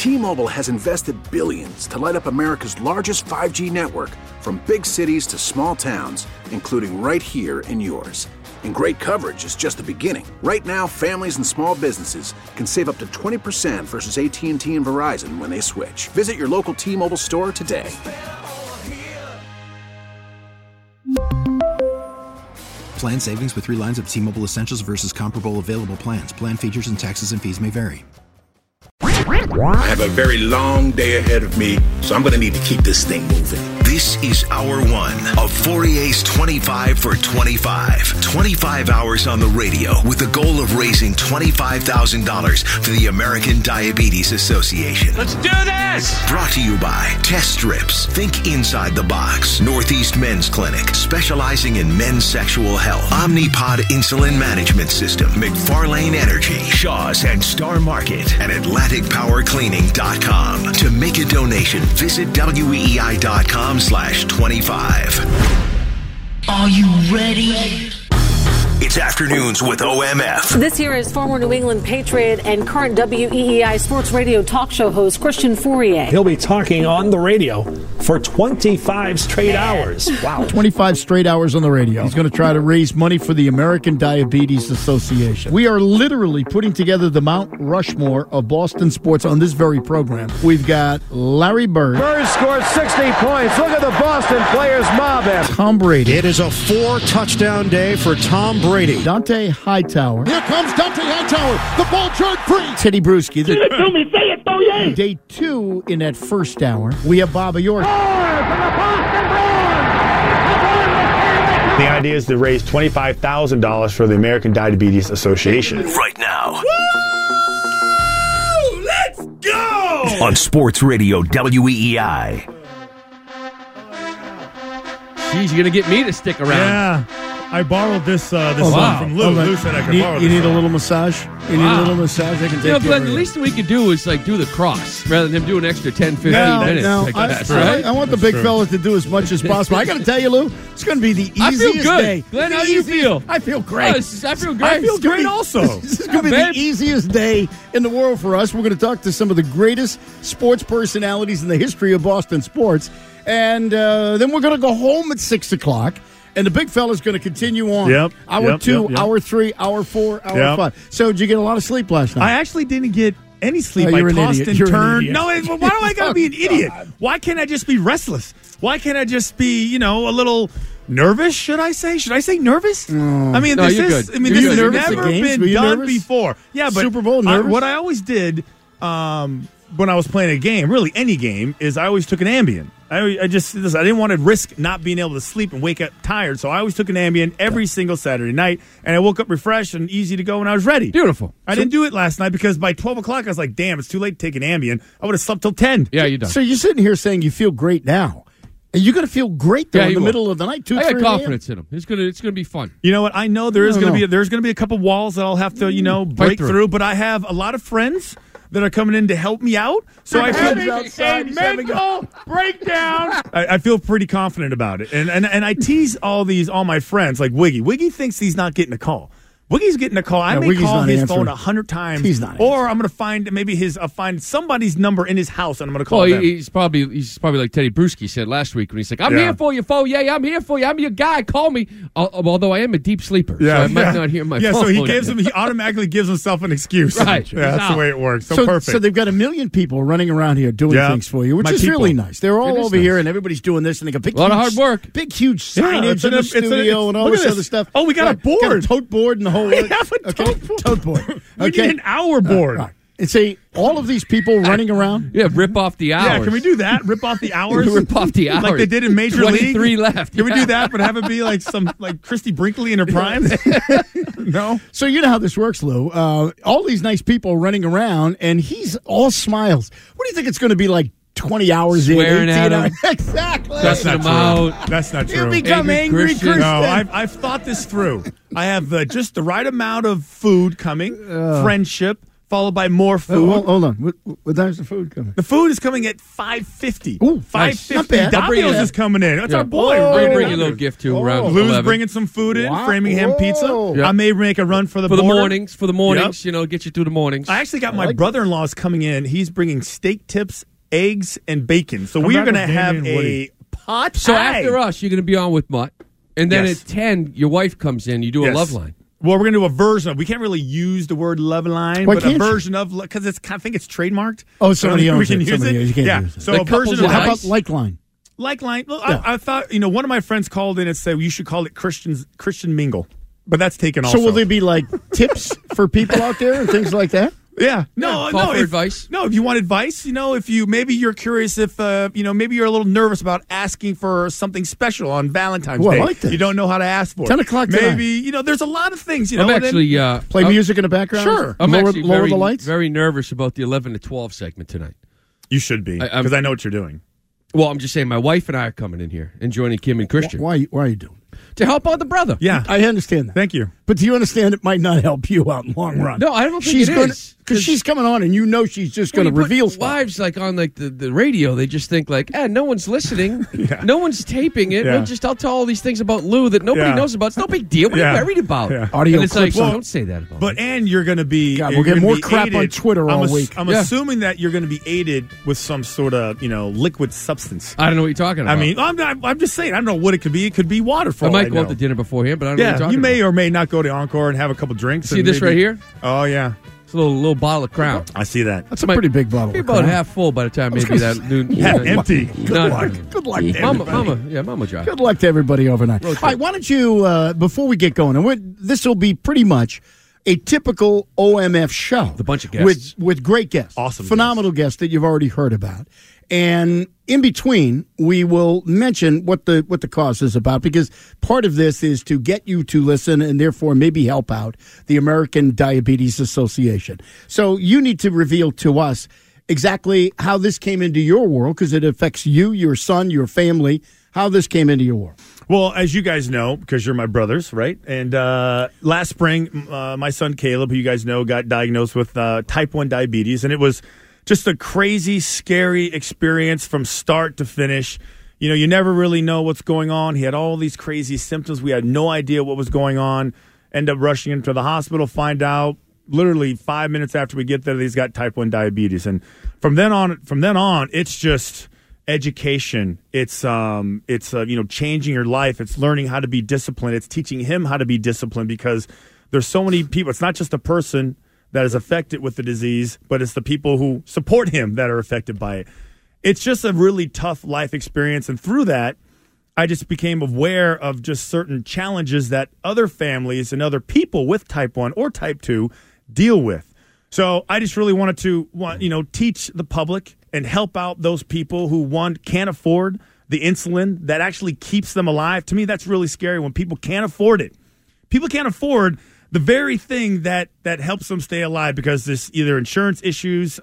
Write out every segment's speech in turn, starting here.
T-Mobile has invested billions to light up America's largest 5G network, from big cities to small towns, including right here in yours. And great coverage is just the beginning. Right now, families and small businesses can save up to 20% versus AT&T and Verizon when they switch. Visit your local T-Mobile store today. Plan savings with 3 lines of T-Mobile Essentials versus comparable available plans. Plan features and taxes and fees may vary. I have a very long day ahead of me, so I'm going to need to keep this thing moving. This is hour one of Fourier's 25 for 25. 25 hours on the radio with the goal of raising $25,000 for the American Diabetes Association. Let's do this! Brought to you by Test Strips. Think inside the box. Northeast Men's Clinic, specializing in men's sexual health. Omnipod Insulin Management System. McFarlane Energy. Shaw's and Star Market. And AtlanticPowerCleaning.com. To make a donation, visit weei.com/25. Are you ready? It's Afternoons with OMF. This here is former New England Patriot and current WEEI sports radio talk show host Christian Fourier. He'll be talking on the radio for 25 straight hours. Wow. 25 straight hours on the radio. He's going to try to raise money for the American Diabetes Association. We are literally putting together the Mount Rushmore of Boston sports on this very program. We've got Larry Bird. Bird scored 60 points. Look at the Boston players mob him. Tom Brady. It is a 4-touchdown day for Tom Brady. Dante Hightower. Here comes Dante Hightower. The ball turned free. Teddy Bruschi. Say it to me. Say it, Fourier. Day 2 in that first hour, we have Baba York. The idea is to raise $25,000 for the American Diabetes Association. Right now. Woo! Let's go! On Sports Radio WEEI. Geez, you're going to get me to stick around. Yeah. I borrowed this song from Lou. Lou said I could borrow this. You need a little massage? You need a little massage? I can take Glenn, the least thing we could do is do the cross rather than him do an extra 10, 15 minutes. No, I want the big fella to do as much as possible. I got to tell you, Lou, it's going to be the easiest day. Glenn, how do you feel? I feel great. I feel great. I feel great also. This is going to be the easiest day in the world for us. We're going to talk to some of the greatest sports personalities in the history of Boston sports. And then we're going to go home at 6 o'clock. And the big fella's going to continue on. Hour 2, hour 3, hour 4, hour 5. So did you get a lot of sleep last night? I actually didn't get any sleep. Oh, I tossed and turned. No, why do I got to be an idiot? Why can't I just be restless? Why can't I just be, a little nervous, should I say? Should I say nervous? I mean, this has never been done before. Yeah, but Super Bowl nervous? What I always did when I was playing a game, really any game, is I always took an Ambien. I didn't want to risk not being able to sleep and wake up tired, so I always took an Ambien every single Saturday night, and I woke up refreshed and easy to go when I was ready. Beautiful. I didn't do it last night because by 12 o'clock I was like, damn, it's too late to take an Ambien. I would have slept till 10. Yeah, you done. So you're sitting here saying you feel great now. And you're going to feel great, though, in the middle of the night, 2, 3 I got confidence in him. It's gonna be fun. You know what? I know there's going to be a couple walls that I'll have to, break through, but I have a lot of friends that are coming in to help me out. So I feel mental breakdown. I feel pretty confident about it. And I tease all my friends, like Wiggy. Wiggy thinks he's not getting a call. Wiggy's getting a call. I may call his phone 100 times. He's not. Or I'm going to find I'll find somebody's number in his house and I'm going to call them. He's probably like Teddy Bruschi said last week when he's like, I'm here for you, Fourier. I'm here for you. I'm your guy. Call me. Although I am a deep sleeper, so I might not hear my phone. So he automatically gives himself an excuse. Right. Yeah, that's the way it works. So perfect. So they've got 1 million people running around here doing things for you, which is really nice. They're all over here and everybody's doing this and they got a lot of hard work. Big, huge signage in the studio and all this other stuff. Oh, we got a board. Got a tote board and the whole work. Tote board. We need an hour board. Right. And say all of these people running around. Yeah, rip off the hours. Yeah, can we do that? Rip off the hours? Rip off the hours. Like they did in Major League? 23 left. Can we do that, but have it be like Christy Brinkley in her prime? No? So you know how this works, Lou. All these nice people running around, and he's all smiles. What do you think it's going to be like 20 hours Swearing in? 18 at him. Exactly. That's not true. Out. That's not true. You become angry Christian. No, I've thought this through. I have just the right amount of food coming, friendship, followed by more food. Hold on. What time's the food coming? The food is coming at 5:50. Ooh, 5:50. not bad. Domino's is coming in. That's our boy. We're bringing a little gift too around Lou's 11. bringing some food in. Wow. Framingham Pizza. Yep. I may make a run for the mornings. For the mornings, Yep. get you through the mornings. I actually got my brother-in-law's coming in. He's bringing steak tips, eggs, and bacon. So we are going to have a pot. So after us, you're going to be on with Mutt. And then Yes. at 10, your wife comes in. You do a Yes. love line. Well, we're going to do a version of. We can't really use the word love line, Why but can't a you? version of, because I think it's trademarked. Oh, somebody we owns can it. use Somebody it. else. You can't Yeah. use it. So Like a version couples of with How Nice. about like line? like line. Well, Yeah. I thought one of my friends called in and said you should call it Christian Mingle, but that's taken also. So will there be like tips for people out there and things like that? Yeah, no. Call for if, advice. No, if you want advice, if you maybe you're curious if maybe you're a little nervous about asking for something special on Valentine's Oh, I Day. like that. You don't know how to ask for it. 10 o'clock tonight. Maybe there's a lot of things. I'm actually Play music in the background? Sure. I'm lower, actually lower very, the lights? very nervous about the 11 to 12 segment tonight. You should be because I know what you're doing. Well, I'm just saying my wife and I are coming in here and joining Kim and Christian Why are you doing it? to help out the brother. Yeah, I understand that. Thank you. But do you understand it might not help you out in the long run? No, I don't think she's it gonna, is. because she's coming on, and she's just going to When you put reveal stuff. wives like on like the radio, they just think like, no one's listening, no one's taping it. Yeah. I'll tell all these things about Lou that nobody Yeah. knows about. It's no big deal. What are you worried about? Yeah. Audio and it's like, clips. don't say that about But me. and you're going to be. God, you're we'll get gonna more be crap on aided. Twitter all week. I'm assuming that you're going to be aided with some sort of liquid substance. I don't know what you're talking about. I mean, I'm just saying. I don't know what it could be. It could be water. For I all might I go know. out to dinner beforehand, but I don't know what Yeah, you're talking you may about. or may not go to Encore and have a couple drinks. See and this maybe- right here? Oh yeah, It's a little bottle of Crown. I see that. That's a pretty big bottle. Be of about Crown. half full by the time maybe that noon. Yeah, empty. Good No, luck. Good luck to everybody. Mama drive. Good luck to everybody overnight. All right, why don't you, before we get going, and this will be pretty much a typical OMF show. With a bunch of guests. With great guests. Awesome phenomenal guests that you've already heard about. And in between, we will mention what the cause is about, because part of this is to get you to listen and therefore maybe help out the American Diabetes Association. So you need to reveal to us exactly how this came into your world, because it affects you, your son, your family, how this came into your world. Well, as you guys know, because you're my brothers, right? And last spring, my son Caleb, who you guys know, got diagnosed with type 1 diabetes, and it was just a crazy, scary experience from start to finish. You never really know what's going on. He had all these crazy symptoms. We had no idea what was going on. End up rushing him to the hospital, find out literally 5 minutes after we get there that he's got type 1 diabetes. And from then on, it's just education. It's changing your life. It's learning how to be disciplined. It's teaching him how to be disciplined, because there's so many people. It's not just a person that is affected with the disease, but it's the people who support him that are affected by it. It's just a really tough life experience. And through that, I just became aware of just certain challenges that other families and other people with type 1 or type 2 deal with. So I just really wanted to teach the public and help out those people who, one, can't afford the insulin that actually keeps them alive. To me, that's really scary when people can't afford it. People can't afford the very thing that helps them stay alive, because there's either insurance issues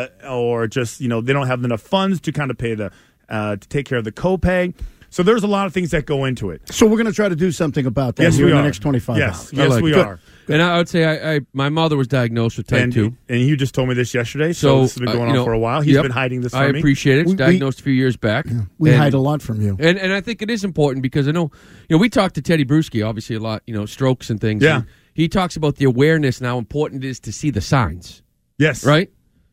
or just, they don't have enough funds to kind of pay to take care of the copay. So there's a lot of things that go into it. So we're going to try to do something about that Yes, here we in are. the next 25 Yes, hours. yes, we are. And I would say my mother was diagnosed with type 2. And you just told me this yesterday, so this has been going on for a while. He's been hiding this from me. I appreciate it. It's diagnosed a few years back. We hide a lot from you. And I think it is important, because I know, we talked to Teddy Bruschi, obviously, a lot, strokes and things. Yeah. And he talks about the awareness and how important it is to see the signs. Yes. Right?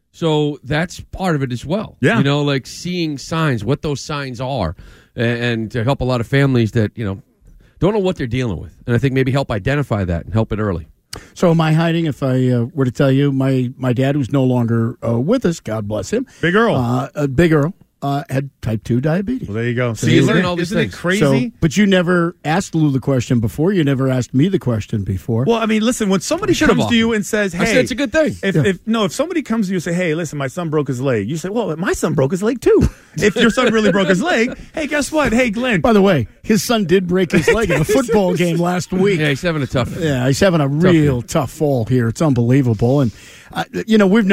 So that's part of it as well. Yeah. Like seeing signs, what those signs are, and to help a lot of families that, don't know what they're dealing with. And I think maybe help identify that and help it early. So am I hiding if I were to tell you my dad, who's no longer with us, God bless him. Big Earl. Big Earl. Had type 2 diabetes. Well, there you go. So you learn all these isn't things. it crazy? So, but you never asked Lou the question before. You never asked me the question before. Well, I mean, listen, when somebody comes to you and says, hey, I said it's a good thing. If somebody comes to you and say, hey, listen, my son broke his leg, you say, well, my son broke his leg too. If your son really broke his leg, hey, guess what? Hey, Glenn. By the way, his son did break his leg in a football game last week. Yeah, he's having a tough. Yeah, he's having a real tough fall here. It's unbelievable. And we've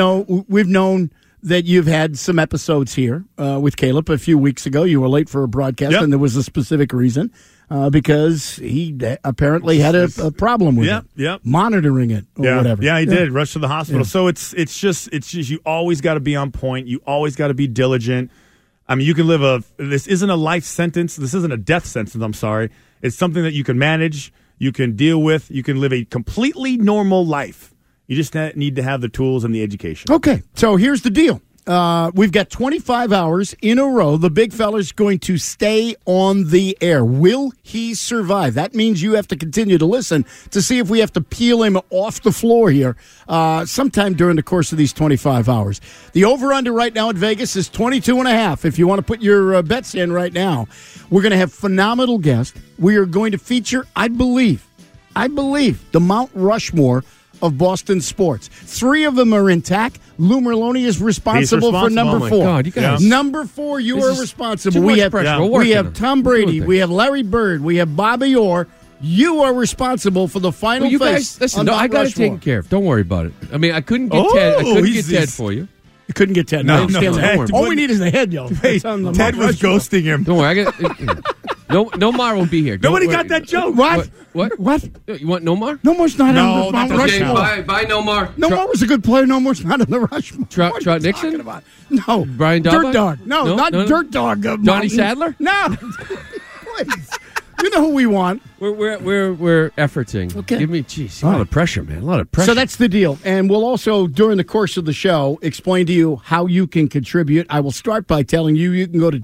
known that you've had some episodes here with Caleb. A few weeks ago, you were late for a broadcast, and there was a specific reason. because he apparently had a problem with it. Monitoring it or whatever. Yeah, he did. Rushed to the hospital. Yeah. So it's just you always got to be on point. You always got to be diligent. I mean, you can this isn't a life sentence. This isn't a death sentence, I'm sorry. It's something that you can manage, you can deal with, you can live a completely normal life. You just need to have the tools and the education. Okay, so here's the deal. We've got 25 hours in a row. The big fella's going to stay on the air. Will he survive? That means you have to continue to listen to see if we have to peel him off the floor here sometime during the course of these 25 hours. The over-under right now in Vegas is 22.5. If you want to put your bets in right now, we're going to have phenomenal guests. We are going to feature, I believe, the Mount Rushmore of Boston sports. 3 of them are intact. Lou Merloni is responsible for number 4. God, you guys. Number 4, you are responsible. We have Tom Brady. We have Larry Bird. We have Bobby Orr. You are responsible for the final you face. Guys, listen, I got it taken care of. Don't worry about it. I mean, I couldn't get Ted. I couldn't get Ted for you. You couldn't get Ted. No, Ted. All we need is the head, yo. Hey, Ted was ghosting him. Don't worry. Nomar will be here. Nobody got that joke. What? You want Nomar? Nomar's not on the Mount Rushmore. Bye, Nomar. Nomar was a good player. Nomar's not on the Rushmore. Trot Nixon? No. Brian Daubach? Dirt Dog. No, not Dirt Dog. Johnny Sadler? No. Please. You know who we want. We're efforting. Okay. Give me, a lot of pressure, man. A lot of pressure. So that's the deal. And we'll also, during the course of the show, explain to you how you can contribute. I will start by telling you can go to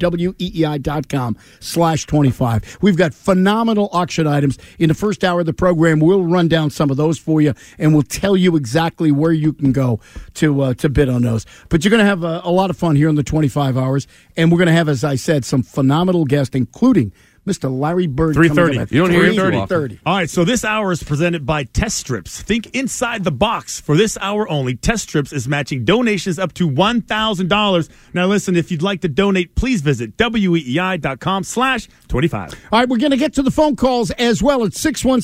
weei.com/25. We've got phenomenal auction items. In the first hour of the program, we'll run down some of those for you, and we'll tell you exactly where you can go to bid on those. But you're going to have a lot of fun here in the 25 hours, and we're going to have, as I said, some phenomenal guests, including Mr. Larry Bird. 3:30. You don't hear him 3:30. All right, so this hour is presented by Test Strips. Think inside the box. For this hour only, Test Strips is matching donations up to $1,000. Now listen, if you'd like to donate, please visit weei.com/25. All right, we're going to get to the phone calls as well at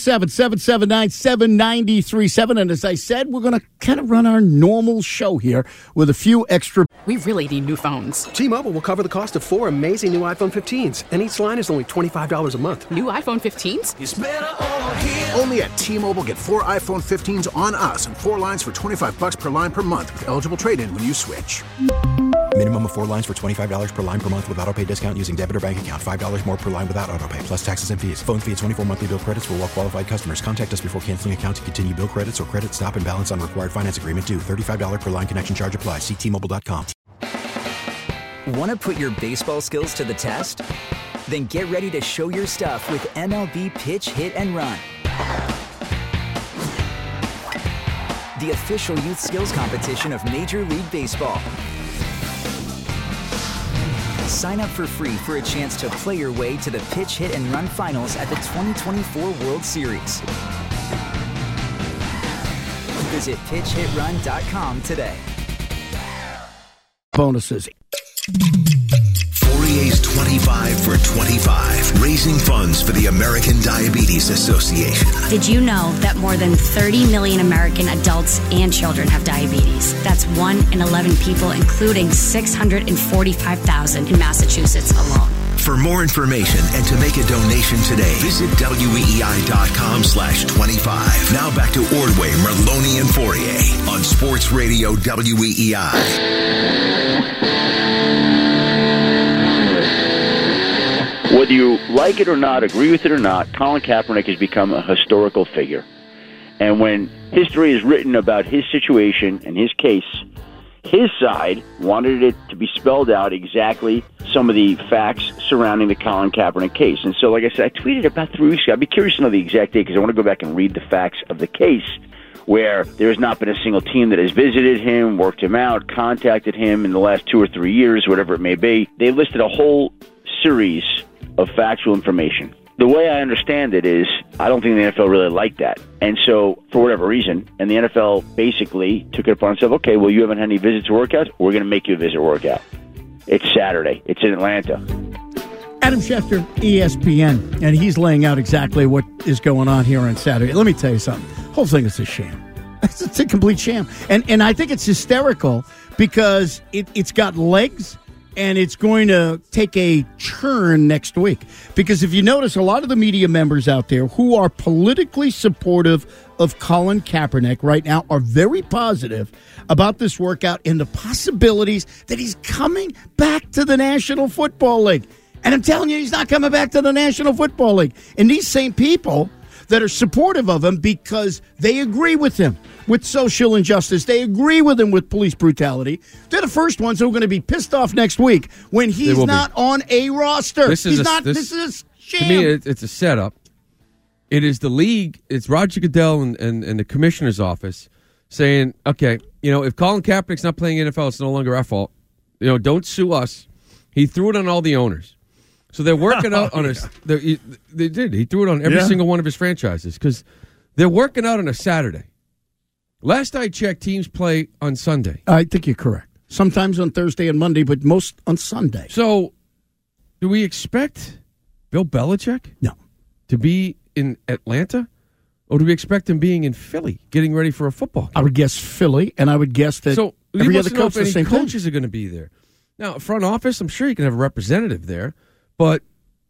617-779-7937. And as I said, we're going to kind of run our normal show here with a few extra. We really need new phones. T-Mobile will cover the cost of 4 amazing new iPhone 15s, and each line is only $25 a month. New iPhone 15s? It's better over here. Only at T-Mobile, get 4 iPhone 15s on us and 4 lines for $25 per line per month with eligible trade-in when you switch. Minimum of 4 lines for $25 per line per month with autopay discount using debit or bank account. $5 more per line without autopay, plus taxes and fees. Phone fee at 24 monthly bill credits for well-qualified customers. Contact us before canceling account to continue bill credits or credit stop and balance on required finance agreement due. $35 per line connection charge applies. See T-Mobile.com. Want to put your baseball skills to the test? Then get ready to show your stuff with MLB Pitch, Hit, and Run. The official youth skills competition of Major League Baseball. Sign up for free for a chance to play your way to the Pitch, Hit, and Run finals at the 2024 World Series. Visit pitchhitrun.com today. Bonuses. Fourier's 25 for 25, raising funds for the American Diabetes Association. Did you know that more than 30 million American adults and children have diabetes? That's 1 in 11 people, including 645,000 in Massachusetts alone. For more information and to make a donation today, visit weei.com/25. Now back to Ordway, Merloni, and Fourier on Sports Radio WEEI. Whether you like it or not, agree with it or not, Colin Kaepernick has become a historical figure. And when history is written about his situation and his case, his side wanted it to be spelled out exactly some of the facts surrounding the Colin Kaepernick case. And so, like I said, I tweeted about 3 weeks ago. I'd be curious to know the exact date because I want to go back and read the facts of the case, where there has not been a single team that has visited him, worked him out, contacted him in the last 2 or 3 years, whatever it may be. They listed a whole series of factual information. The way I understand it is, I don't think the NFL really liked that. And so, for whatever reason, and the NFL basically took it upon itself, okay, well, you haven't had any visits or workouts, we're going to make you a visit workout. It's Saturday. It's in Atlanta. Adam Schefter, ESPN, and he's laying out exactly what is going on here on Saturday. Let me tell you something. The whole thing is a sham. It's a complete sham. And I think it's hysterical because it's got legs and it's going to take a turn next week. Because if you notice, a lot of the media members out there who are politically supportive of Colin Kaepernick right now are very positive about this workout and the possibilities that he's coming back to the National Football League. And I'm telling you, he's not coming back to the National Football League. And these same people that are supportive of him because they agree with him with social injustice, they agree with him with police brutality, they're the first ones who are going to be pissed off next week when he's not on a roster. This is a sham. To me, it's a setup. It is the league, it's Roger Goodell and the commissioner's office saying, okay, if Colin Kaepernick's not playing NFL, it's no longer our fault. Don't sue us. He threw it on all the owners. So they're working out on they did. He threw it on every single one of his franchises because they're working out on a Saturday. Last I checked, teams play on Sunday. I think you're correct. Sometimes on Thursday and Monday, but most on Sunday. So do we expect Bill Belichick to be in Atlanta? Or do we expect him being in Philly, getting ready for a football game? I would guess Philly, and I would guess that every other coach the same coaches are going to be there. Now, front office, I'm sure you can have a representative there. But,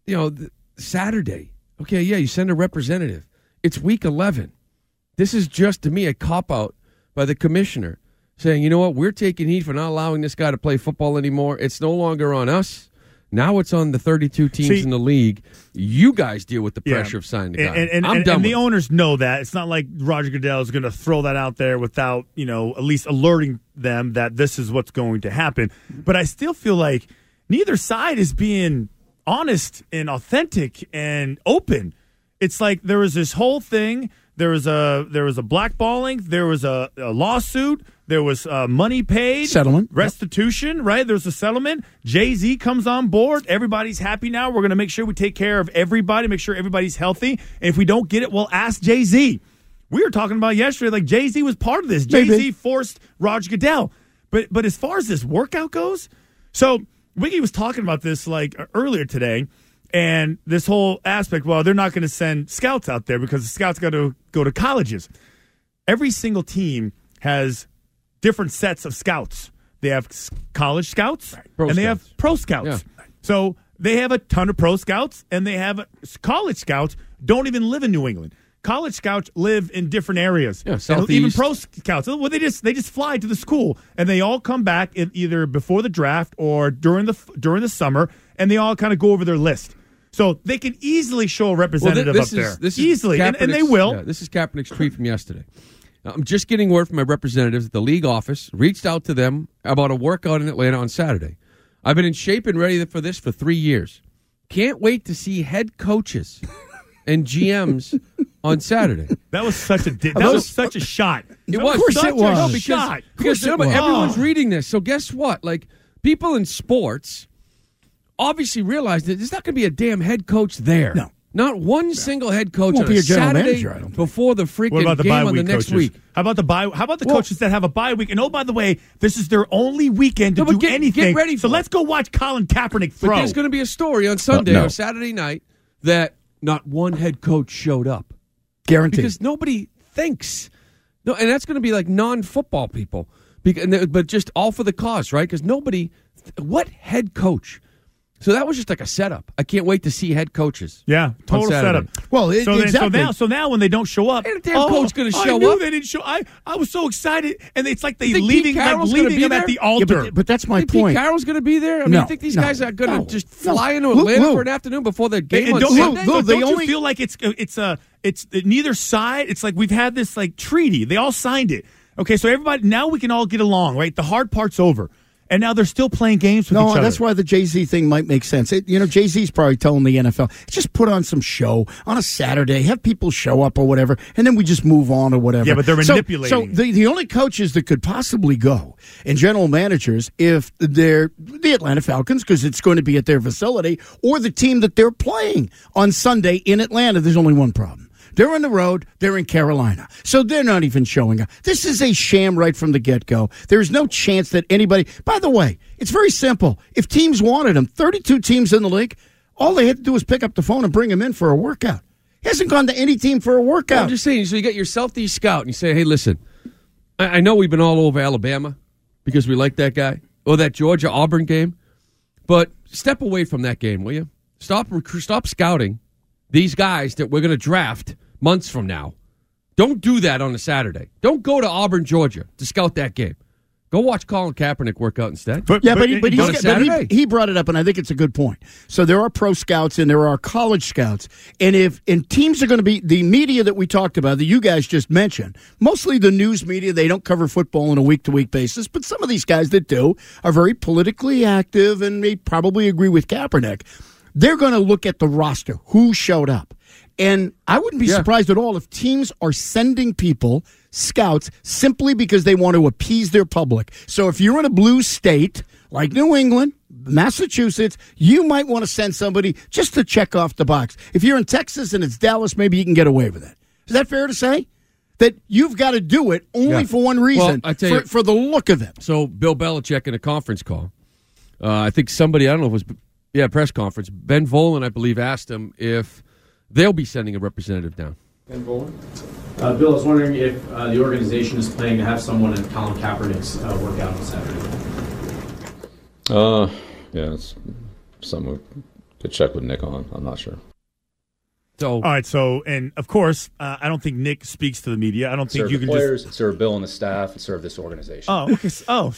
Saturday, okay, you send a representative. It's week 11. This is just, to me, a cop-out by the commissioner saying, you know what, we're taking heat for not allowing this guy to play football anymore. It's no longer on us. Now it's on the 32 teams in the league. You guys deal with the pressure of signing the guy. And the owners know that. It's not like Roger Goodell is going to throw that out there without, at least alerting them that this is what's going to happen. But I still feel like neither side is being honest and authentic and open. It's like there was this whole thing. There was a blackballing. There was a lawsuit. There was money paid. Settlement. Restitution, right? There's a settlement. Jay-Z comes on board. Everybody's happy now. We're going to make sure we take care of everybody, make sure everybody's healthy. And if we don't get it, we'll ask Jay-Z. We were talking about yesterday, like Jay-Z was part of this. Jay-Z forced Roger Goodell. But as far as this workout goes, so Wiggy was talking about this like earlier today, and this whole aspect, well, they're not going to send scouts out there because the scouts got to go to colleges. Every single team has different sets of scouts. They have college scouts, they have pro scouts. Yeah. So they have a ton of pro scouts, and they have college scouts don't even live in New England. College scouts live in different areas. Yeah, Southeast. Even pro scouts, well, they just fly to the school, and they all come back either before the draft or during the summer, and they all kind of go over their list. So they can easily show a representative up there. Easily, and they will. Yeah, this is Kaepernick's tweet from yesterday. I'm just getting word from my representatives at the league office, reached out to them about a workout in Atlanta on Saturday. I've been in shape and ready for this for 3 years. Can't wait to see head coaches and GMs on Saturday. That was such a shot. It was. Of course it was. No, because everyone's reading this. So guess what? Like, people in sports obviously realize that there's not going to be a damn head coach there. No. Not one single head coach on be a a general Saturday manager, I don't think. before the freaking game on the next week. How about the coaches that have a bye week? And oh, by the way, this is their only weekend to do anything. Get ready so let's go watch Colin Kaepernick throw. But there's going to be a story on Sunday or Saturday night that not one head coach showed up. Guaranteed. Because nobody thinks. No, and that's going to be like non-football people. But just all for the cause, right? Because what head coach? So that was just like a setup. I can't wait to see head coaches. Yeah, total setup. Well, exactly. So now when they don't show up, ain't a damn coach going to show I knew up. They didn't show. I was so excited, and it's like they leaving them at the altar. Yeah, but that's my point. Pete Carroll's going to be there. I mean, you think these guys are going to just fly into Atlanta for an afternoon before the game on Sunday? Don't you feel like it's neither side? It's like we've had this like treaty. They all signed it. Okay, so everybody now we can all get along, right? The hard part's over. And now they're still playing games with each other. No, that's why the Jay-Z thing might make sense. Jay-Z's probably telling the NFL, just put on some show on a Saturday, have people show up or whatever, and then we just move on or whatever. Yeah, but they're manipulating. So the only coaches that could possibly go, and general managers, if they're the Atlanta Falcons, because it's going to be at their facility, or the team that they're playing on Sunday in Atlanta, there's only one problem. They're on the road. They're in Carolina. So they're not even showing up. This is a sham right from the get-go. There's no chance that anybody... By the way, it's very simple. If teams wanted him, 32 teams in the league, all they had to do was pick up the phone and bring him in for a workout. He hasn't gone to any team for a workout. Well, I'm just saying, so you get your Southeast scout and you say, hey, listen, I know we've been all over Alabama because we like that guy, or that Georgia-Auburn game, But step away from that game, will you? Stop scouting these guys that we're going to draft months from now. Don't do that on a Saturday. Don't go to Auburn, Georgia to scout that game. Go watch Colin Kaepernick work out instead. But he brought it up, and I think it's a good point. So there are pro scouts and there are college scouts. And teams are going to be, the media that we talked about, that you guys just mentioned, mostly the news media, they don't cover football on a week-to-week basis, but some of these guys that do are very politically active, and they probably agree with Kaepernick. They're going to look at the roster, who showed up. And I wouldn't be surprised at all if teams are sending people, scouts, simply because they want to appease their public. So if you're in a blue state like New England, Massachusetts, you might want to send somebody just to check off the box. If you're in Texas and it's Dallas, maybe you can get away with it. Is that fair to say? That you've got to do it only for one reason, for the look of it. So Bill Belichick in a conference call, I think somebody, I don't know if it was, press conference, Ben Volen, I believe, asked him if they'll be sending a representative down. Ben Volen? Bill, I was wondering if the organization is planning to have someone at Colin Kaepernick's workout on Saturday. Yeah, it's something we could check with Nick on. I'm not sure. All right, and of course, I don't think Nick speaks to the media. I don't think you can players, serve Bill and the staff, and serve this organization. Oh, okay.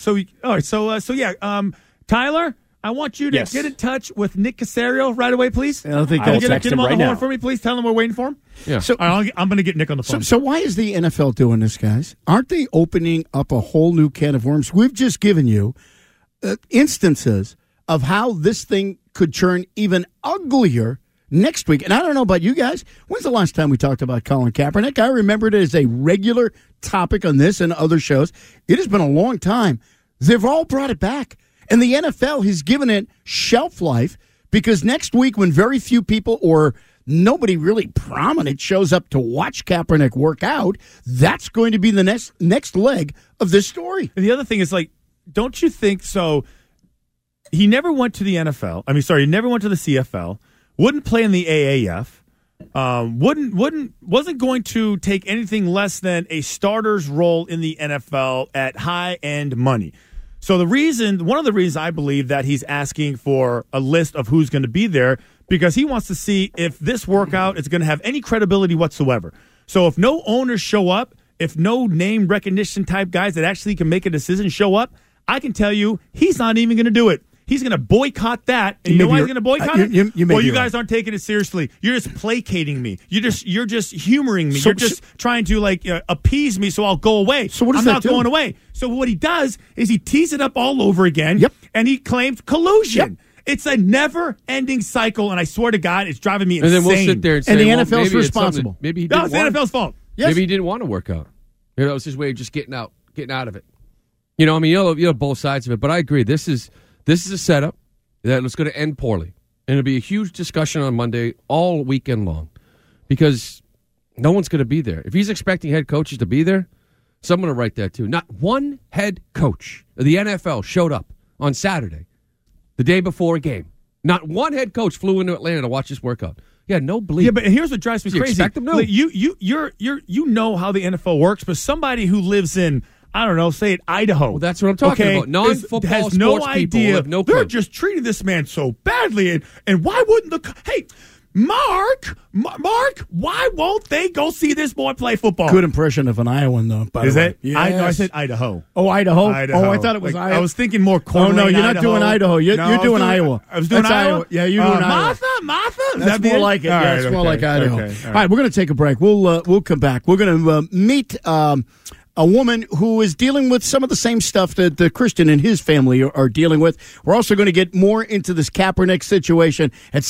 Tyler, I want you to get in touch with Nick Caserio right away, please. I think I'll get him on the horn for me, please. Tell him we're waiting for him. Yeah. So I'm going to get Nick on the phone. So why is the NFL doing this, guys? Aren't they opening up a whole new can of worms? We've just given you instances of how this thing could turn even uglier next week. And I don't know about you guys. When's the last time we talked about Colin Kaepernick? I remember it as a regular topic on this and other shows. It has been a long time. They've all brought it back. And the NFL has given it shelf life because next week when very few people or nobody really prominent shows up to watch Kaepernick work out, that's going to be the next leg of this story. And the other thing is, don't you think so? He never went to the NFL. He never went to the CFL. Wouldn't play in the AAF. Wasn't going to take anything less than a starter's role in the NFL at high-end money. So one of the reasons I believe that he's asking for a list of who's going to be there, because he wants to see if this workout is going to have any credibility whatsoever. So if no owners show up, if no name recognition type guys that actually can make a decision show up, I can tell you he's not even going to do it. He's going to boycott that. And you know why he's going to boycott it? You guys aren't taking it seriously. You're just placating me. You're just humoring me. You're just trying to appease me so I'll go away. So what does I'm that not going away. So what he does is he tees it up all over again. Yep. And he claims collusion. Yep. It's a never-ending cycle, and I swear to God, it's driving me insane. And then we'll sit there and say, the NFL's responsible. Maybe he didn't it's the NFL's fault. Yes. Maybe he didn't want to work out. Maybe that was his way of just getting out of it. You know both sides of it, but I agree. This is a setup that it's going to end poorly. And it'll be a huge discussion on Monday all weekend long because no one's going to be there. If he's expecting head coaches to be there, someone will write that too. Not one head coach of the NFL showed up on Saturday, the day before a game. Not one head coach flew into Atlanta to watch this workout. Yeah, no bleep. Yeah, but here's what drives me crazy. Expect them? No. You know how the NFL works, but somebody who lives in, I don't know, say Idaho. Well, that's what I'm talking about. Non-football has sports no idea. People have no They're clue. just treating this man so badly. And why wouldn't Mark, why won't they go see this boy play football? Good impression of an Iowan, though. Is it? Yes. I said Idaho. Oh, Idaho? Idaho. Oh, I thought it was Iowa. I was thinking more Coeur d'Alene, Oh, no, you're not Idaho. doing Idaho. You're doing Iowa. I was doing Iowa? Yeah, you're doing Iowa. Martha? That's more like it. Yeah, it's more like Idaho. Okay. All right, we're going to take a break. We'll come back. We're going to meet a woman who is dealing with some of the same stuff that Christian and his family are dealing with. We're also going to get more into this Kaepernick situation at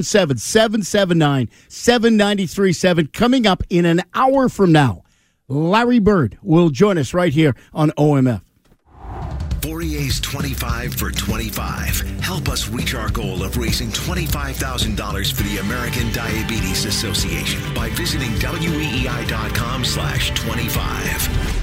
617-779-7937 coming up in an hour from now. Larry Bird will join us right here on OMF. Fourier's 25 for 25. Help us reach our goal of raising $25,000 for the American Diabetes Association by visiting weei.com/25.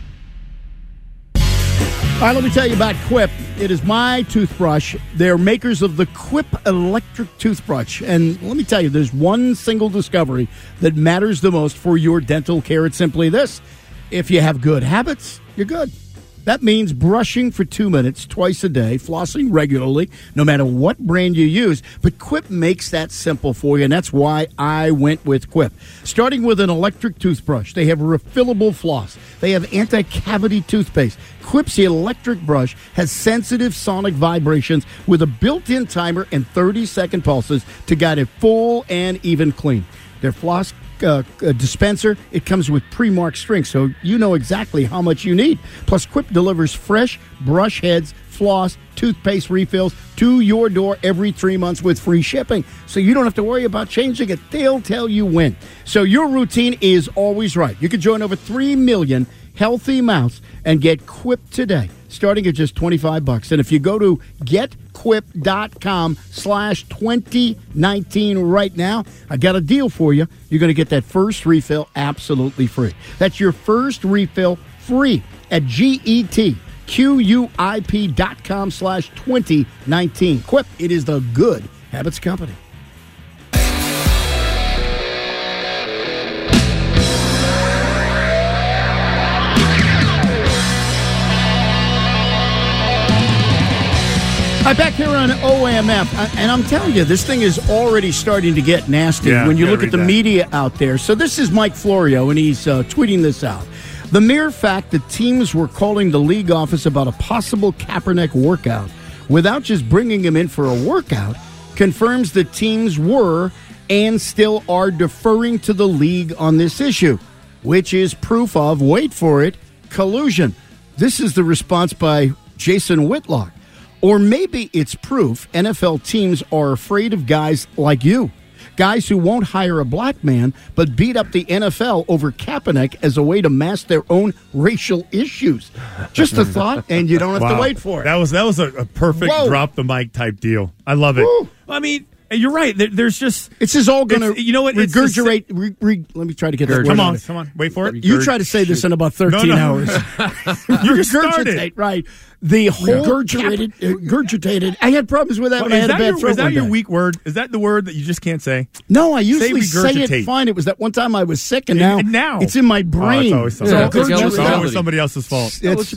All right, let me tell you about Quip. It is my toothbrush. They're makers of the Quip electric toothbrush. And let me tell you, there's one single discovery that matters the most for your dental care. It's simply this. If you have good habits, you're good. That means brushing for 2 minutes twice a day, flossing regularly, no matter what brand you use. But Quip makes that simple for you, and that's why I went with Quip. Starting with an electric toothbrush, they have refillable floss. They have anti-cavity toothpaste. Quip's electric brush has sensitive sonic vibrations with a built-in timer and 30-second pulses to guide a full and even clean. Their floss dispenser, it comes with pre-marked strings, so you know exactly how much you need. Plus, Quip delivers fresh brush heads, floss, toothpaste refills to your door every 3 months with free shipping, so you don't have to worry about changing it. They'll tell you when. So your routine is always right. You can join over 3 million healthy mouths and get Quip today, starting at just $25. And if you go to getquip.com/2019 right now, I got a deal for you. You're going to get that first refill absolutely free. That's your first refill free at getquip.com/2019. Quip, it is the good habits company. Back here on OAMF, and I'm telling you, this thing is already starting to get nasty when you look at the media out there. So this is Mike Florio, and he's tweeting this out. The mere fact that teams were calling the league office about a possible Kaepernick workout without just bringing him in for a workout confirms that teams were and still are deferring to the league on this issue, which is proof of, wait for it, collusion. This is the response by Jason Whitlock. Or maybe it's proof NFL teams are afraid of guys like you. Guys who won't hire a black man but beat up the NFL over Kaepernick as a way to mask their own racial issues. Just a thought, and you don't have to wait for it. That was a perfect drop the mic type deal. I love it. Woo. I mean, you're right. There's just this is all going to regurgitate. Let me try to get that. Come on, wait for it. You try to say this in about 13 hours. You started right. The whole regurgitated. I had problems with that when I had a bad throat. Is that your weak word? Is that the word that you just can't say? No, I usually say it fine. It was that one time I was sick, and now it's in my brain. It's always somebody else's fault. It's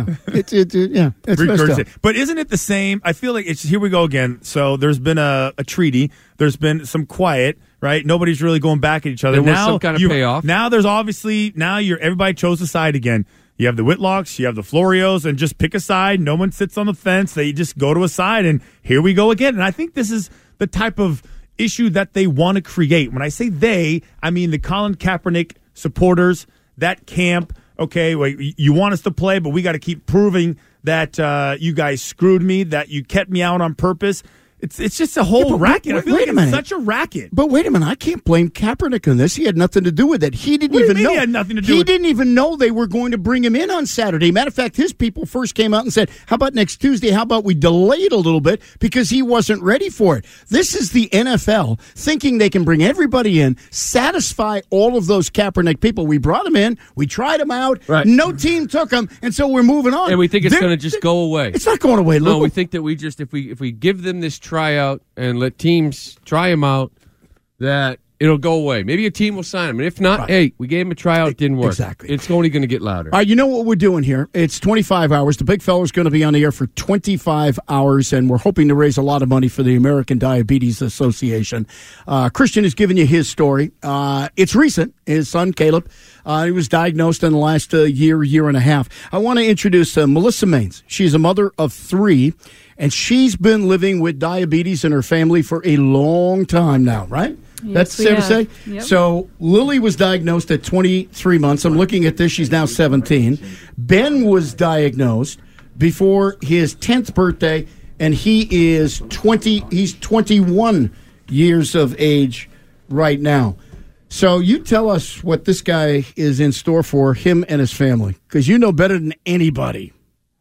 regurgitate. But isn't it the same? I feel like it's here we go again. So there's been a treaty. There's been some quiet. Right, nobody's really going back at each other. There was some kind of payoff. Now there's obviously everybody chose a side again. You have the Whitlocks, you have the Florios, and just pick a side. No one sits on the fence. They just go to a side, and here we go again. And I think this is the type of issue that they want to create. When I say they, I mean the Colin Kaepernick supporters, that camp. Okay, well, you want us to play, but we got to keep proving that you guys screwed me, that you kept me out on purpose. It's just a whole racket. I feel like it's such a racket. But wait a minute, I can't blame Kaepernick on this. He had nothing to do with it. He didn't even know. He had nothing to do with it. He didn't even know they were going to bring him in on Saturday. Matter of fact, his people first came out and said, how about next Tuesday? How about we delay it a little bit because he wasn't ready for it. This is the NFL thinking they can bring everybody in, satisfy all of those Kaepernick people. We brought him in. We tried him out. Right. No team took him, and so we're moving on. And we think it's going to just go away. It's not going away, Luke. No, we think that we just if we give them this tryout and let teams try him out, that it'll go away. Maybe a team will sign him. And if not, hey, we gave him a tryout, it didn't work. Exactly. It's only going to get louder. All right, you know what we're doing here? It's 25 hours. The big fella's going to be on the air for 25 hours, and we're hoping to raise a lot of money for the American Diabetes Association. Christian has given you his story. It's recent. His son, Caleb, he was diagnosed in the last year and a half. I want to introduce Melissa Maines. She's a mother of 3, and she's been living with diabetes in her family for a long time now, right? Yes, that's fair to say? Yep. So Lily was diagnosed at 23 months. I'm looking at this. She's now 17. Ben was diagnosed before his 10th birthday, and he is 20. He's 21 years of age right now. So you tell us what this guy is in store for him and his family, because you know better than anybody.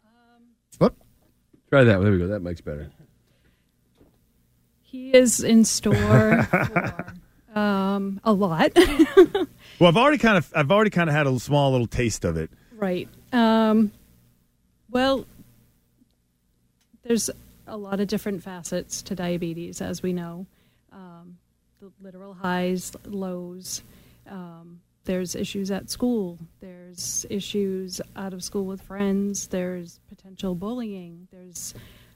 Try that. There we go. That mic's better. He is in store for a lot. Well, I've already kind of had a small little taste of it. Right. Well, there's a lot of different facets to diabetes, as we know. The literal highs, lows, There's issues at school. There's issues out of school with friends. There's potential bullying. There's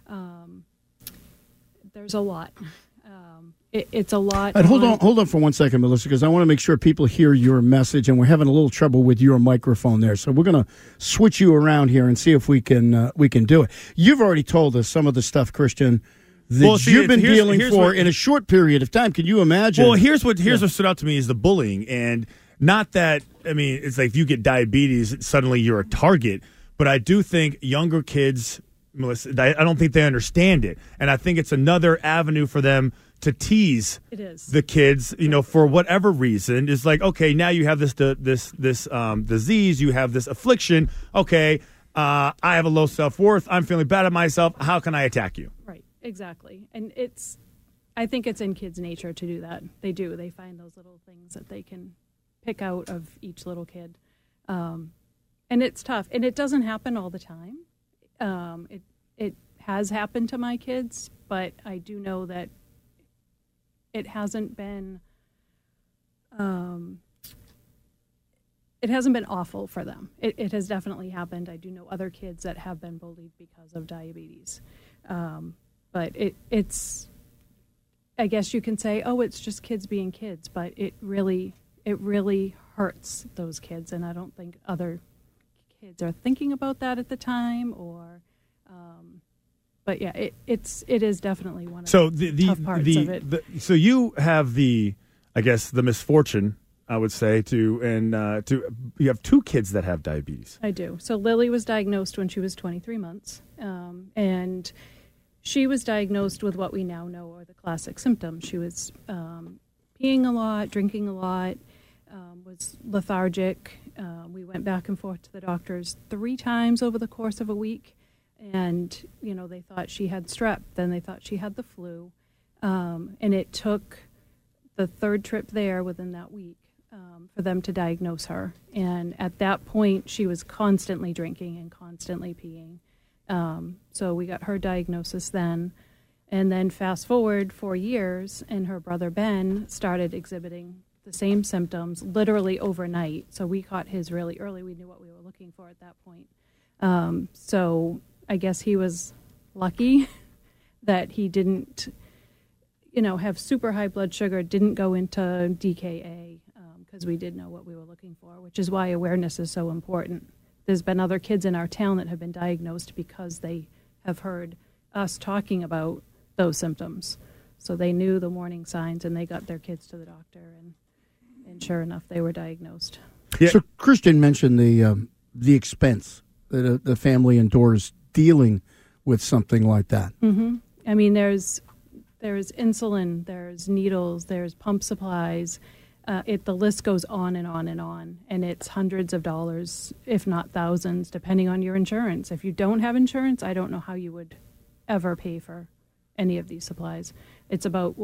a lot. It's a lot. Hold on for 1 second, Melissa, because I want to make sure people hear your message, and we're having a little trouble with your microphone there. So we're going to switch you around here and see if we can do it. You've already told us some of the stuff, Christian, that you've been dealing in a short period of time. Can you imagine? Well, here's what stood out to me is the bullying, and not that, I mean, it's like if you get diabetes, suddenly you're a target. But I do think younger kids, Melissa, I don't think they understand it, and I think it's another avenue for them to tease the kids, for whatever reason. It's like, okay, now you have this disease, you have this affliction. Okay, I have a low self-worth. I'm feeling bad at myself. How can I attack you? Right, exactly. And I think it's in kids' nature to do that. They do. They find those little things that they can pick out of each little kid. And it's tough. And it doesn't happen all the time. It has happened to my kids, but I do know that it hasn't been awful for them. It has definitely happened. I do know other kids that have been bullied because of diabetes. But it's, I guess you can say, oh, it's just kids being kids, but it really hurts those kids, and I don't think other kids are thinking about that at the time, or but yeah, it is definitely one of the tough parts of it. So you have the misfortune, I would say, you have two kids that have diabetes. I do. So Lily was diagnosed when she was 23 months, and she was diagnosed with what we now know are the classic symptoms. She was peeing a lot, drinking a lot, was lethargic. We went back and forth to the doctors 3 times over the course of a week. And, they thought she had strep. Then they thought she had the flu. And it took the 3rd trip there within that week for them to diagnose her. And at that point, she was constantly drinking and constantly peeing. So we got her diagnosis then. And then fast forward 4 years, and her brother Ben started exhibiting the same symptoms literally overnight. So we caught his really early. We knew what we were looking for at that point. So I guess he was lucky that he didn't, have super high blood sugar, didn't go into DKA, because we did know what we were looking for, which is why awareness is so important. There's been other kids in our town that have been diagnosed because they have heard us talking about those symptoms. So they knew the warning signs, and they got their kids to the doctor, and sure enough, they were diagnosed. Yeah. So Christian mentioned the expense that the family endures dealing with something like that. Mm-hmm. I mean, there's insulin, there's needles, there's pump supplies. The list goes on and on and on, and it's hundreds of dollars, if not thousands, depending on your insurance. If you don't have insurance, I don't know how you would ever pay for any of these supplies. It's about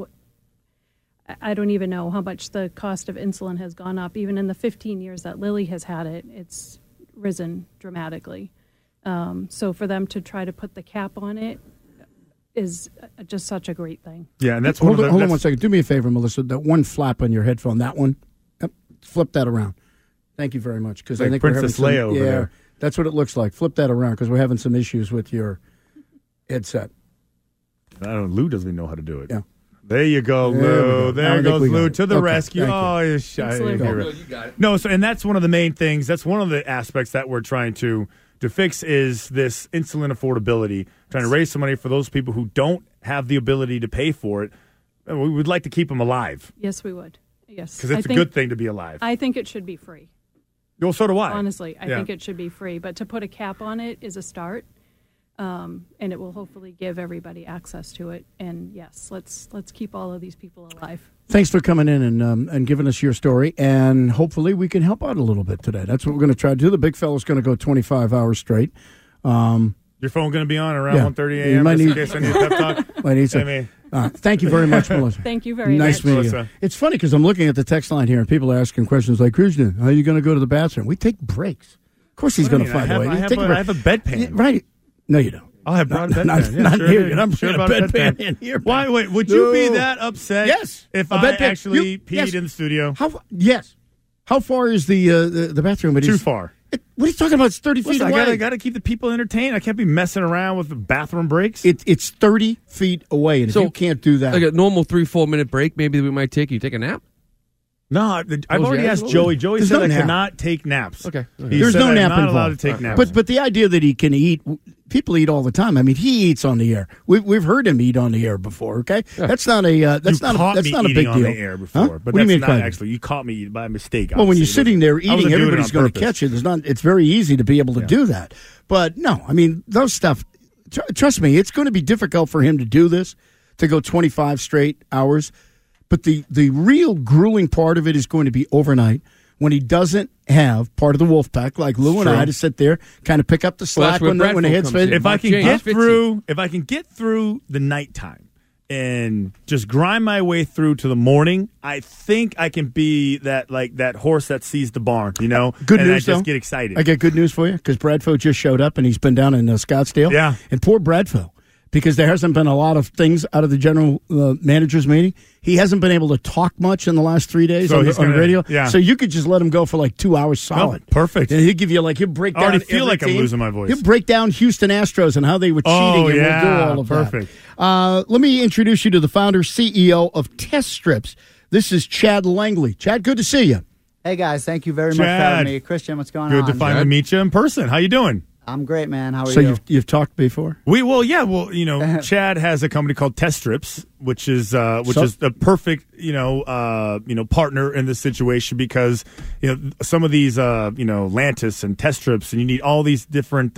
I don't even know how much the cost of insulin has gone up. Even in the 15 years that Lily has had it, it's risen dramatically. So for them to try to put the cap on it is just such a great thing. Yeah, and that's hold on 1 second. Do me a favor, Melissa. That one flap on your headphone, that one, flip that around. Thank you very much, because I think Princess Leia over there. That's what it looks like. Flip that around, because we're having some issues with your headset. I don't know. Lou doesn't know how to do it. Yeah. There you go, Lou. There goes Lou to the rescue. Oh, you're shy. You got it. No, and that's one of the main things. That's one of the aspects that we're trying to fix is this insulin affordability, trying to raise some money for those people who don't have the ability to pay for it. We would like to keep them alive. Yes, we would. Yes. Because it's a good thing to be alive. I think it should be free. Well, so do I. Honestly, I think it should be free. But to put a cap on it is a start. And it will hopefully give everybody access to it. And yes, let's keep all of these people alive. Thanks for coming in and giving us your story. And hopefully we can help out a little bit today. That's what we're going to try to do. The big fella's going to go 25 hours straight. Your phone going to be on around 1:30 a.m. just in case I need a pep talk? Might need some. Thank you very much, Melissa. Thank you very much. Nice meeting you. It's funny because I'm looking at the text line here and people are asking questions like, Christian, how are you going to go to the bathroom? We take breaks. Of course he's going to find a way. I have a bedpan. Right. No, you don't. I'll have brought a bedpan. Not here. I'm sure about a bedpan in here. Why? Wait, would you be that upset? Yes. If I actually peed in the studio? Yes. How far is the bathroom? Too far. What are you talking about? It's 30 feet away. I got to keep the people entertained. I can't be messing around with the bathroom breaks. It's 30 feet away, and if you can't do that. Like a normal 3-4 minute break, maybe we might take. You take a nap? No, I've already asked Joey. Joey said I cannot take naps. Okay. There's no nap involved. Not allowed to take naps. But the idea that he can eat, people eat all the time. I mean, he eats on the air. We've heard him eat on the air before. Okay, that's not a big deal. On the air before, huh? But what do you mean? Not actually, you caught me by mistake. Well, when you're sitting there eating, everybody's going to catch you. It's very easy to be able to do that. But no, I mean those stuff. Trust me, it's going to be difficult for him to do this, to go 25 straight hours. But the real grueling part of it is going to be overnight when he doesn't have part of the wolf pack like Lou and I to sit there, kind of pick up the slack when the head's faded. If I can get through the nighttime and just grind my way through to the morning, I think I can be that horse that sees the barn, Good news, I just get excited. I got good news for you because Bradfo just showed up and he's been down in Scottsdale. Yeah. And poor Bradfo, because there hasn't been a lot of things out of the general manager's meeting. He hasn't been able to talk much in the last 3 days on the radio. Yeah. So you could just let him go for like 2 hours solid. Oh, perfect. And he'll give you he'll break down. I already feel like team. I'm losing my voice. He'll break down Houston Astros and how they were cheating. Oh, and yeah. we'll do all of perfect. that. Let me introduce you to the founder, CEO of Test Strips. This is Chad Langley. Chad, good to see you. Hey, guys. Thank you very much for having me. Christian, what's going on? Good to finally meet you in person. How you doing? I'm great, man. How are you? So you've talked before? Chad has a company called Test Strips, which is the perfect partner in this situation because some of these Lantis and Test Strips, and you need all these different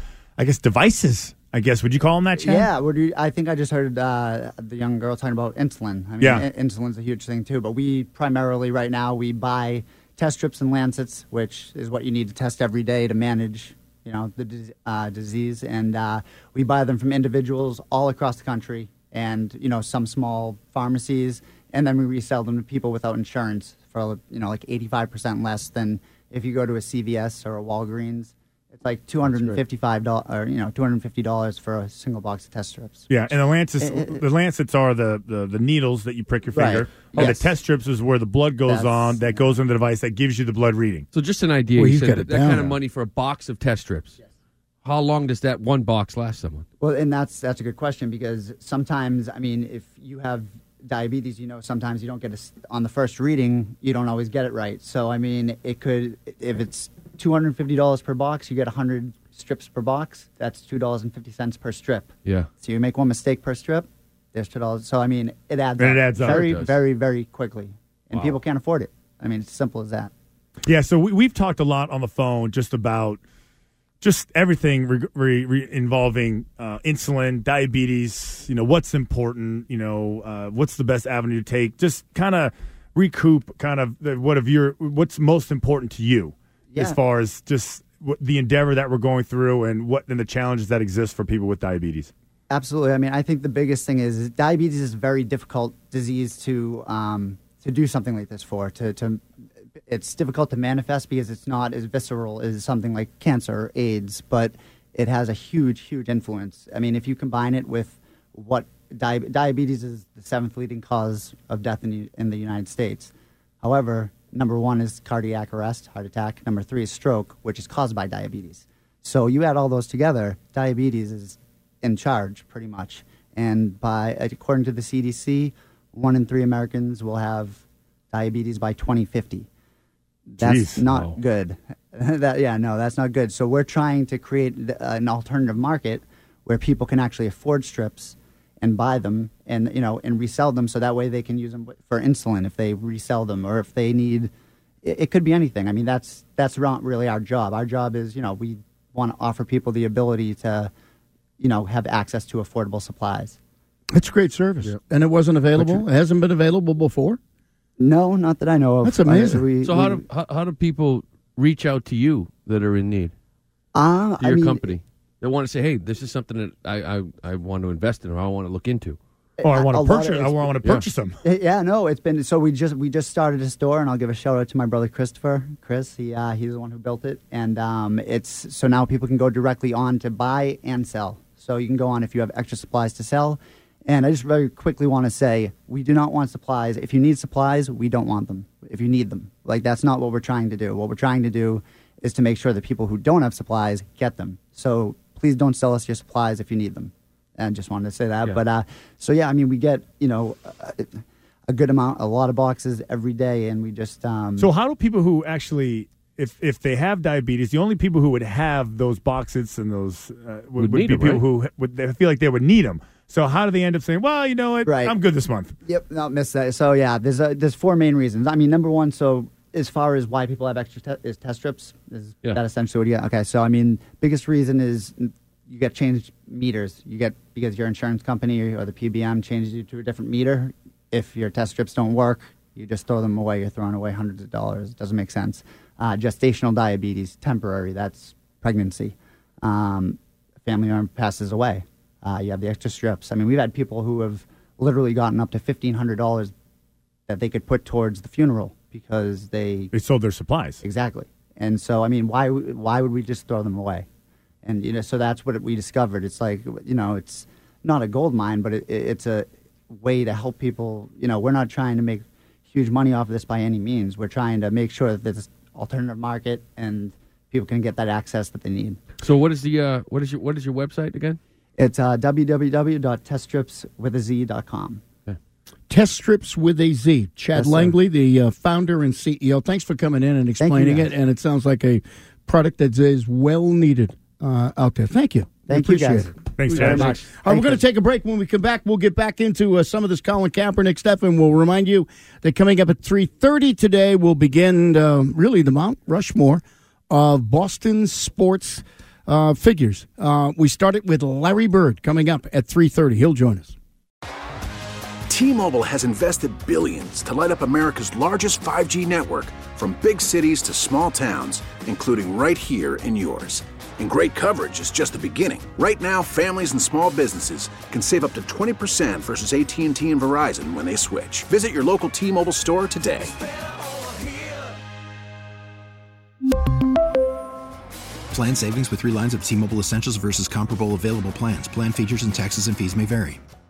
devices. I guess would you call them that, Chad? Yeah, I think I just heard the young girl talking about insulin. I mean, insulin's a huge thing too. But we primarily right now we buy Test Strips and Lancets, which is what you need to test every day to manage the disease, and we buy them from individuals all across the country and, some small pharmacies, and then we resell them to people without insurance for, like 85% less than if you go to a CVS or a Walgreens. It's like $255 or, $250 for a single box of Test Strips. Yeah, and the Lancets are the needles that you prick your finger. Right. The Test Strips is where the blood goes that goes in the device that gives you the blood reading. So just an idea, you said that kind of money for a box of Test Strips. Yes. How long does that one box last someone? Well, and that's a good question because sometimes, I mean, if you have diabetes, sometimes you don't get on the first reading, you don't always get it right. So, I mean, it could, if it's $250 per box, you get 100 strips per box. That's $2.50 per strip. Yeah. So you make one mistake per strip, there's $2. So, I mean, it adds up. It adds up. Very, very, very quickly. And people can't afford it. I mean, it's as simple as that. Yeah, so we've talked a lot on the phone just about everything involving insulin, diabetes, what's important, what's the best avenue to take, just kind of recoup what's most important to you as far as just the endeavor that we're going through and the challenges that exist for people with diabetes. Absolutely. I mean, I think the biggest thing is diabetes is a very difficult disease to do something like this for, it's difficult to manifest because it's not as visceral as something like cancer or AIDS, but it has a huge, huge influence. I mean, if you combine it with what diabetes is the 7th leading cause of death in the United States. However, number 1 is cardiac arrest, heart attack. Number 3 is stroke, which is caused by diabetes. So you add all those together, diabetes is in charge pretty much. And according to the CDC, 1 in 3 Americans will have diabetes by 2050. That's not good. That's not good. So we're trying to create an alternative market where people can actually afford strips and buy them and resell them so that way they can use them for insulin if they resell them or if they need it could be anything. I mean, that's not really our job. Our job is, we want to offer people the ability to, have access to affordable supplies. It's a great service. Yep. And it wasn't available? It hasn't been available before? No, not that I know of. That's amazing. How do people reach out to you that are in need? To your company. They want to say, hey, this is something that I want to invest in or I want to look into. Or I want to purchase. I want to purchase them. Yeah, no, it's been so. We just started a store, and I'll give a shout out to my brother Christopher. Chris, he's the one who built it, and it's so now people can go directly on to buy and sell. So you can go on if you have extra supplies to sell, And I just very quickly want to say, we do not want supplies. If you need supplies, we don't want them. If you need them. Like, that's not what we're trying to do. What we're trying to do is to make sure that people who don't have supplies get them. So please don't sell us your supplies if you need them. And just wanted to say that. Yeah. But, we get, a good amount, a lot of boxes every day, and we just... So how do people who actually... If they have diabetes, the only people who would have those boxes and those would be people who they feel like they would need them. So how do they end up saying, well, you know what, I'm good this month? Yep, no, miss that. So, yeah, there's 4 main reasons. I mean, number one, so as far as why people have extra is test strips, is that essentially what you get? Okay, so, I mean, biggest reason is you get changed meters. You get, because your insurance company or the PBM changes you to a different meter. If your test strips don't work, you just throw them away. You're throwing away hundreds of dollars. It doesn't make sense. Gestational diabetes, temporary, that's pregnancy. Family member passes away. You have the extra strips. I mean, we've had people who have literally gotten up to $1,500 that they could put towards the funeral because they sold their supplies. Exactly. And so, I mean, why would we just throw them away? And, so that's what we discovered. It's like, it's not a gold mine, but it's a way to help people. We're not trying to make huge money off of this by any means. We're trying to make sure that there's alternative market and people can get that access that they need. So what is your website again? It's www.teststripswithaz.com. Okay. Test Strips with a Z. Chad Langley, the founder and CEO. Thanks for coming in and explaining it. And it sounds like a product that is well needed out there. Thank you. Thank you, guys. Thanks very much. All right, we're going to take a break. When we come back, we'll get back into some of this Colin Kaepernick stuff, and we'll remind you that coming up at 3:30 today, we'll begin really the Mount Rushmore of Boston sports figures. We started with Larry Bird coming up at 3:30. He'll join us. T-Mobile has invested billions to light up America's largest 5G network, from big cities to small towns, including right here in yours. And great coverage is just the beginning. Right now, families and small businesses can save up to 20% versus AT&T and Verizon when they switch. Visit your local T-Mobile store today. Plan savings with 3 lines of T-Mobile Essentials versus comparable available plans. Plan features and taxes and fees may vary.